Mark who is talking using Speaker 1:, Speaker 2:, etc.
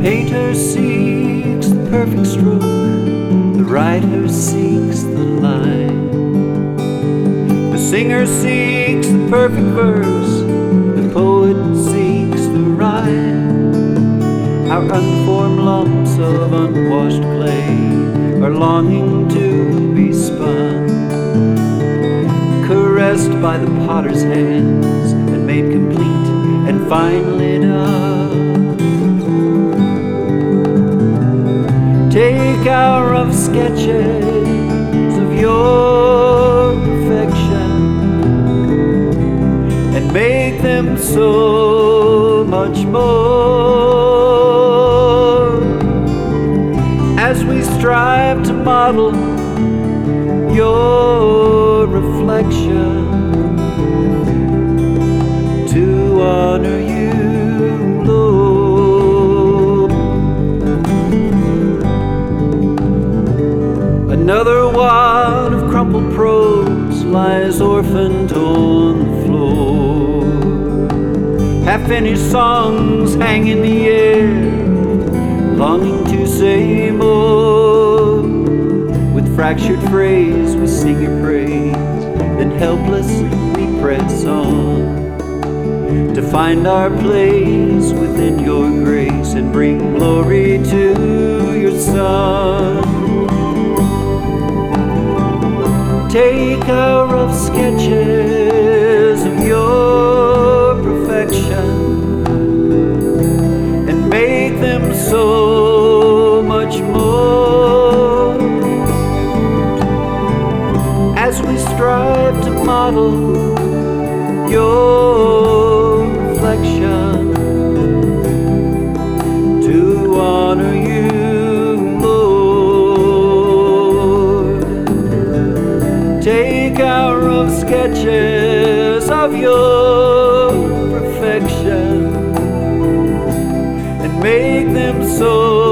Speaker 1: painter seeks the perfect stroke, the writer seeks the line, the singer seeks the perfect verse, the poet seeks the rhyme. Our unformed lumps of unwashed clay are longing to be spun, caressed by the potter's hands and made complete and finally done. Take our rough sketches of your perfection and make them so much more, as we strive to model your reflection, to honor you, Lord. Another wad of crumpled prose lies orphaned on the floor. Half-finished songs hang in the air, longing to say more. With fractured phrase we sing your praise, then helplessly we press on to find our place within your grace and bring glory to your Son. Take our rough sketches of your perfection and make them so much more, as we strive to model your reflection, to honor you, Lord. Take our rough sketches of your perfection and make them so